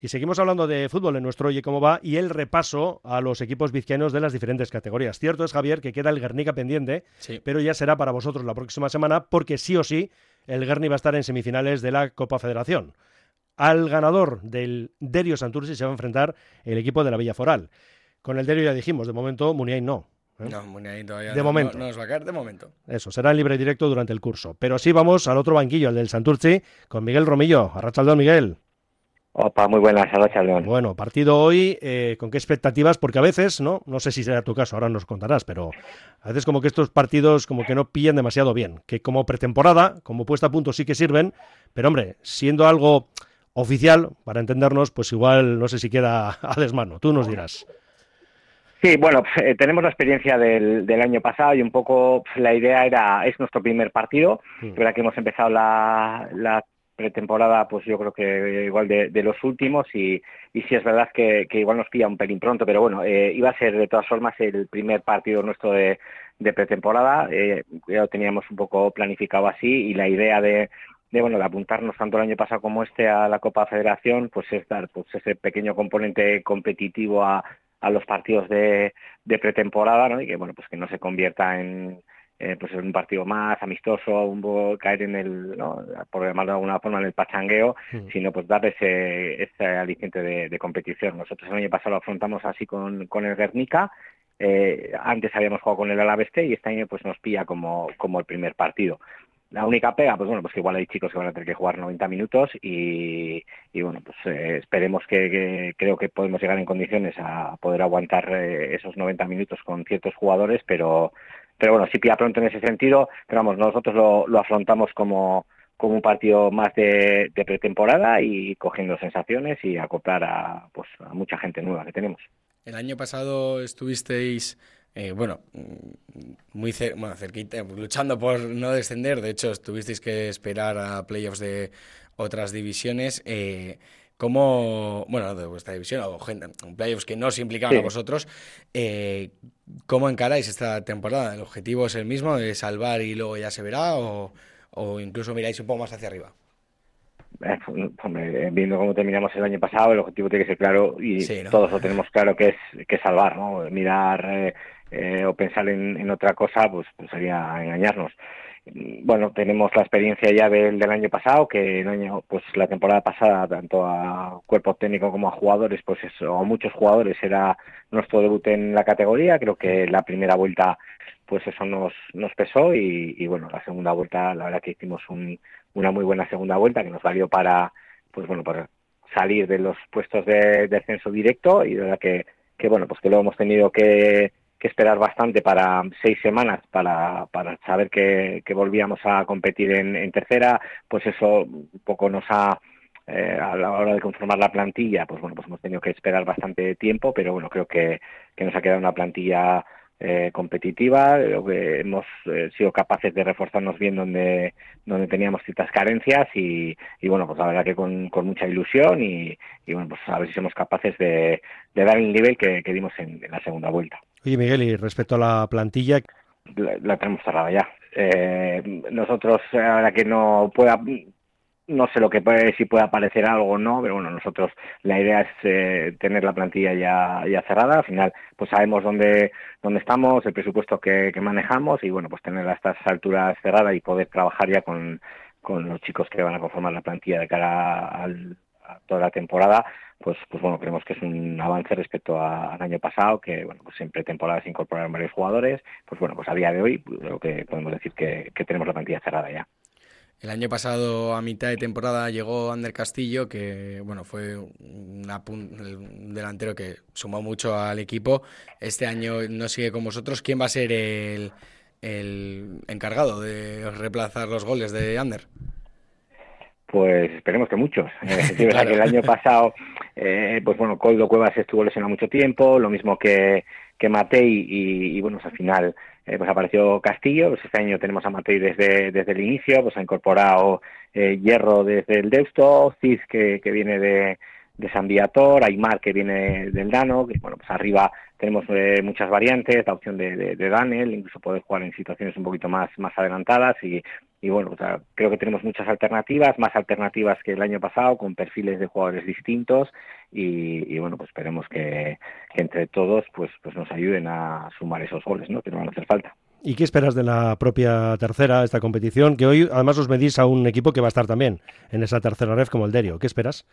Y seguimos hablando de fútbol en nuestro Oye Cómo Va y el repaso a los equipos vizcaínos de las diferentes categorías. Cierto es, Javier, que queda el Guernica pendiente, Sí. pero ya será para vosotros la próxima semana porque sí o sí el Guerni va a estar en semifinales de la Copa Federación. Al ganador del Derio Santurci se va a enfrentar el equipo de la Villa Foral. Con el Derio ya dijimos, de momento Muniain no. No, Muniain todavía de momento. No nos va a caer de momento. Eso, será en libre directo durante el curso. Pero sí vamos al otro banquillo, el del Santurci, con Miguel Romillo. Arratsaldeon, Miguel. Opa, muy buenas, Arratsaldeon. Bueno, partido hoy, ¿con qué expectativas? Porque a veces, no sé si será tu caso, ahora nos contarás, pero a veces como que estos partidos como que no pillan demasiado bien, que como pretemporada, como puesta a punto sí que sirven, pero hombre, siendo algo oficial, para entendernos, pues igual no sé si queda a desmano, tú nos dirás. Sí, bueno, tenemos la experiencia del año pasado y un poco la idea es nuestro primer partido. Es verdad que hemos empezado la pretemporada, pues yo creo que igual de los últimos y sí es verdad que igual nos pilla un pelín pronto, pero bueno, iba a ser de todas formas el primer partido nuestro de pretemporada. Ya lo teníamos un poco planificado así y la idea de apuntarnos tanto el año pasado como a la Copa Federación, pues es dar pues ese pequeño componente competitivo a los partidos de pretemporada, ¿no? Y que bueno, pues que no se convierta en un partido más amistoso, caer en el, ¿no?, por llamarlo de alguna forma, en el pachangueo, sino pues dar ese aliciente de competición. Nosotros el año pasado lo afrontamos así con el Guernica. Antes habíamos jugado con el Alaveste y este año pues nos pilla como el primer partido. La única pega, pues bueno, pues que igual hay chicos que van a tener que jugar 90 minutos y bueno, pues esperemos que creo que podemos llegar en condiciones a poder aguantar esos 90 minutos con ciertos jugadores, pero bueno, sí pilla pronto en ese sentido, pero vamos, nosotros lo afrontamos como un partido más de pretemporada y cogiendo sensaciones y acoplar a mucha gente nueva que tenemos. El año pasado estuvisteis muy cerquita, luchando por no descender. De hecho, tuvisteis que esperar a playoffs de otras divisiones. ¿Cómo, de vuestra división o playoffs que no os implicaban a vosotros, cómo encaráis esta temporada? ¿El objetivo es el mismo, de salvar y luego ya se verá, o incluso miráis un poco más hacia arriba? Viendo cómo terminamos el año pasado, el objetivo tiene que ser claro y sí, ¿no? Todos lo tenemos claro que es salvar, ¿no? Mirar o pensar en otra cosa pues sería engañarnos. Bueno, tenemos la experiencia ya del año pasado, que la temporada pasada, tanto a cuerpo técnico como a jugadores, a muchos jugadores, era nuestro debut en la categoría. Creo que la primera vuelta pues eso nos pesó y bueno, la segunda vuelta, la verdad que hicimos una muy buena segunda vuelta que nos valió para salir de los puestos de descenso directo, y de verdad que bueno, pues que lo hemos tenido que esperar bastante para 6 semanas para saber que volvíamos a competir en tercera. Pues eso un poco nos ha a la hora de conformar la plantilla, pues bueno, pues hemos tenido que esperar bastante tiempo, pero bueno, creo que nos ha quedado una plantilla competitiva. Creo que hemos sido capaces de reforzarnos bien donde teníamos ciertas carencias y bueno, pues la verdad que con mucha ilusión y bueno, pues a ver si somos capaces de dar el nivel que dimos en la segunda vuelta. Oye, Miguel, y respecto a la plantilla, la tenemos cerrada ya. Nosotros, la verdad que no sé si puede aparecer algo o no, pero bueno, nosotros la idea es tener la plantilla ya cerrada. Al final, pues sabemos dónde estamos, el presupuesto que manejamos y bueno, pues tener a estas alturas cerrada y poder trabajar ya con los chicos que van a conformar la plantilla de cara a toda la temporada. Pues bueno, creemos que es un avance respecto al año pasado, que bueno, pues en pretemporada se incorporaron varios jugadores. Pues bueno, pues a día de hoy creo que podemos decir que tenemos la plantilla cerrada ya. El año pasado, a mitad de temporada, llegó Ander Castillo, que bueno, fue un delantero que sumó mucho al equipo. Este año no sigue con vosotros. ¿Quién va a ser el encargado de reemplazar los goles de Ander? Pues esperemos que muchos. Claro. Que el año pasado, pues bueno, Coldo Cuevas estuvo lesionado mucho tiempo, lo mismo que Matei, y bueno, pues al final pues apareció Castillo. Pues este año tenemos a Matei desde el inicio, pues ha incorporado Hierro desde el Deusto, Cid que viene de San Viator, Aymar que viene del Dano, que bueno, pues arriba tenemos muchas variantes, la opción de Daniel, incluso poder jugar en situaciones un poquito más adelantadas y bueno, o sea, creo que tenemos muchas alternativas, más alternativas que el año pasado, con perfiles de jugadores distintos y bueno, pues esperemos que entre todos pues nos ayuden a sumar esos goles, ¿no? Que nos van a hacer falta. ¿Y qué esperas de la propia tercera, esta competición? Que hoy además os medís a un equipo que va a estar también en esa tercera ref como el Derio. ¿Qué esperas?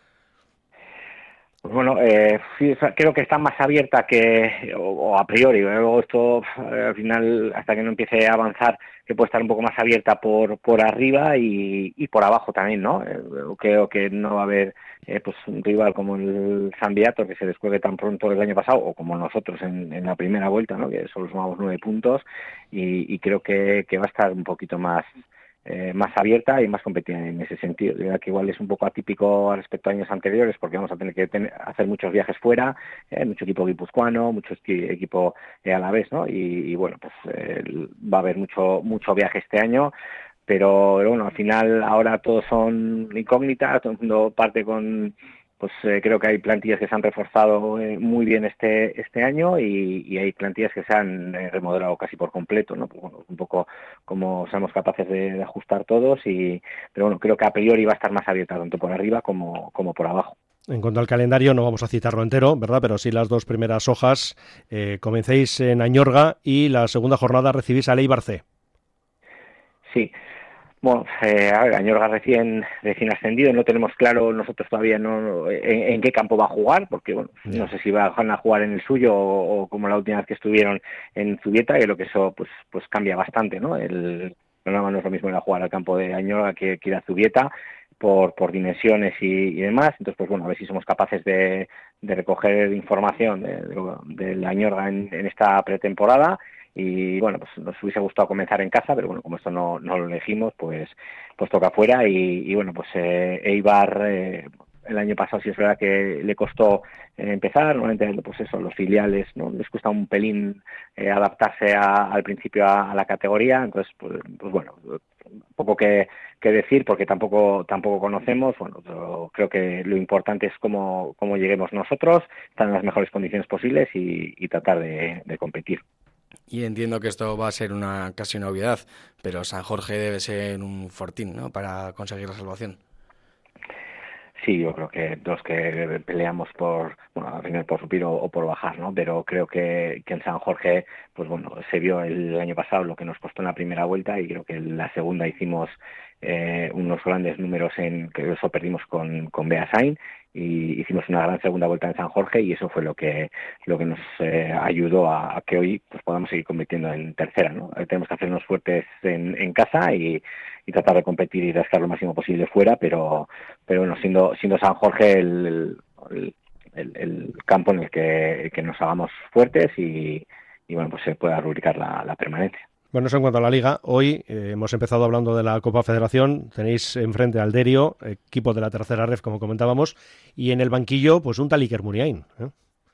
Pues bueno, sí, creo que está más abierta o a priori, luego esto al final, hasta que no empiece a avanzar, que puede estar un poco más abierta por arriba y por abajo también, ¿no? Creo que no va a haber pues un rival como el San Beato que se descuelgue tan pronto el año pasado, o como nosotros en la primera vuelta, ¿no? Que solo sumamos 9 puntos y creo que va a estar un poquito más abierta y más competitiva en ese sentido. De verdad que igual es un poco atípico respecto a años anteriores porque vamos a tener que hacer muchos viajes fuera, mucho equipo guipuzcoano, mucho equipo a la vez, ¿no? Y bueno, pues va a haber mucho viaje este año, pero bueno, al final ahora todos son incógnitas, todo el mundo parte con... Pues creo que hay plantillas que se han reforzado muy bien este año y hay plantillas que se han remodelado casi por completo, ¿no? Pues bueno, un poco como seamos capaces de ajustar todos pero bueno, creo que a priori va a estar más abierta tanto por arriba como por abajo. En cuanto al calendario, no vamos a citarlo entero, ¿verdad? Pero sí las dos primeras hojas. Comencéis en Añorga y la segunda jornada recibís a Eibar C. Sí. Bueno, a ver, Añorga recién ascendido, no tenemos claro nosotros todavía en qué campo va a jugar, porque bueno, no sé si van a jugar en el suyo o como la última vez que estuvieron en Zubieta, y lo que eso pues cambia bastante, ¿no? El programa no es lo mismo ir a jugar al campo de Añorga que ir a Zubieta por dimensiones y demás, entonces pues bueno, a ver si somos capaces de recoger información de la Añorga en esta pretemporada. Y bueno, pues nos hubiese gustado comenzar en casa, pero bueno, como esto no lo elegimos, pues toca fuera y bueno, pues Eibar el año pasado sí es verdad que le costó empezar, normalmente pues eso, los filiales, ¿no? Les cuesta un pelín adaptarse al principio a la categoría, entonces pues bueno, poco que decir porque tampoco conocemos. Bueno, pero creo que lo importante es cómo lleguemos nosotros, estar en las mejores condiciones posibles y tratar de competir. Y entiendo que esto va a ser casi una obviedad, pero San Jorge debe ser un fortín, ¿no?, para conseguir la salvación. Sí, yo creo que los que peleamos al final por subir o por bajar, ¿no? Pero creo que en San Jorge, pues bueno, se vio el año pasado lo que nos costó en la primera vuelta y creo que en la segunda hicimos unos grandes números que eso perdimos con Beasain y hicimos una gran segunda vuelta en San Jorge y eso fue lo que nos ayudó a que hoy pues podamos seguir compitiendo en tercera, ¿no? Tenemos que hacernos fuertes en casa y tratar de competir y rascar lo máximo posible fuera, pero bueno, siendo San Jorge el campo en el que nos hagamos fuertes y bueno, pues se pueda rubricar la permanencia. Bueno, eso en cuanto a la Liga. Hoy hemos empezado hablando de la Copa Federación. Tenéis enfrente al Derio, equipo de la tercera ref, como comentábamos, y en el banquillo, pues un tal Iker Muniain, ¿eh?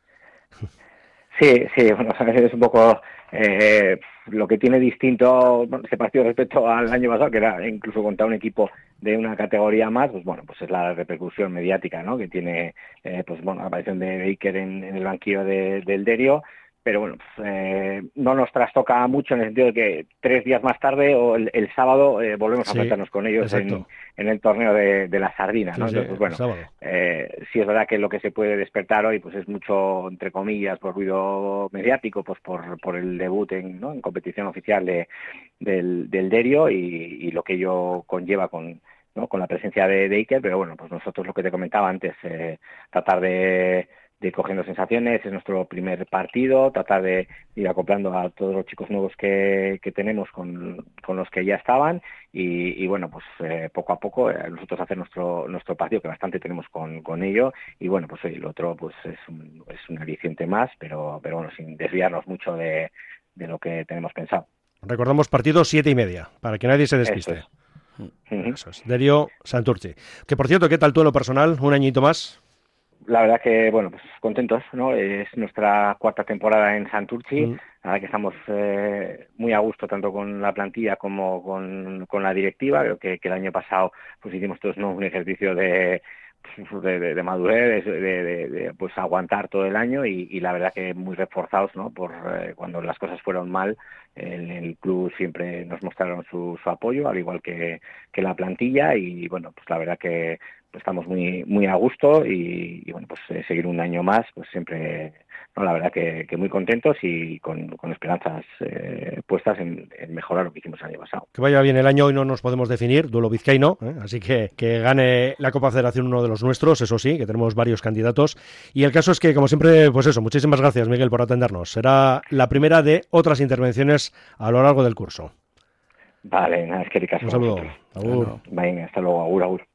Sí, bueno, es un poco lo que tiene distinto este partido respecto al año pasado, que era incluso contra un equipo de una categoría más, pues bueno, pues es la repercusión mediática, ¿no?, que tiene pues bueno, la aparición de Iker en el banquillo del Derio. Pero bueno, no nos trastoca mucho en el sentido de que 3 días más tarde o el sábado volvemos a enfrentarnos con ellos en el torneo de la Sardina, ¿no? Sí, entonces, bueno, sí es verdad que lo que se puede despertar hoy pues es mucho, entre comillas, por ruido mediático, pues por el debut en competición oficial del Derio y lo que ello conlleva con la presencia de Iker, pero bueno, pues nosotros lo que te comentaba antes, tratar de cogiendo sensaciones, es nuestro primer partido, tratar de ir acoplando a todos los chicos nuevos que tenemos con los que ya estaban y bueno, pues poco a poco nosotros hacer nuestro partido, que bastante tenemos con ello y bueno, pues el otro pues es un aliciente más, pero bueno, sin desviarnos mucho de lo que tenemos pensado. Recordamos partido 7:30, para que nadie se despiste. Eso es. Derio Santurtzi. Que por cierto, ¿qué tal tú en lo personal? ¿Un añito más? La verdad que, bueno, pues contentos, ¿no? Es nuestra 4ª temporada en Santurtzi. La verdad que estamos muy a gusto tanto con la plantilla como con la directiva. Creo que el año pasado pues hicimos todos un ejercicio de de madurez, de pues aguantar todo el año y la verdad que muy reforzados, ¿no? Por cuando las cosas fueron mal, en el club siempre nos mostraron su apoyo, al igual que la plantilla, y bueno, pues la verdad que pues estamos muy a gusto y bueno, pues seguir un año más, pues siempre, no, la verdad que muy contentos y con esperanzas puestas en mejorar lo que hicimos el año pasado. Que vaya bien el año, hoy no nos podemos definir, duelo vizcaíno, así que gane la Copa Federación uno de los nuestros, eso sí, que tenemos varios candidatos. Y el caso es que, como siempre, pues eso, muchísimas gracias, Miguel, por atendernos. Será la primera de otras intervenciones a lo largo del curso. Vale, nada, es que ricas. Un saludo. Agur. Venga, hasta luego, agur.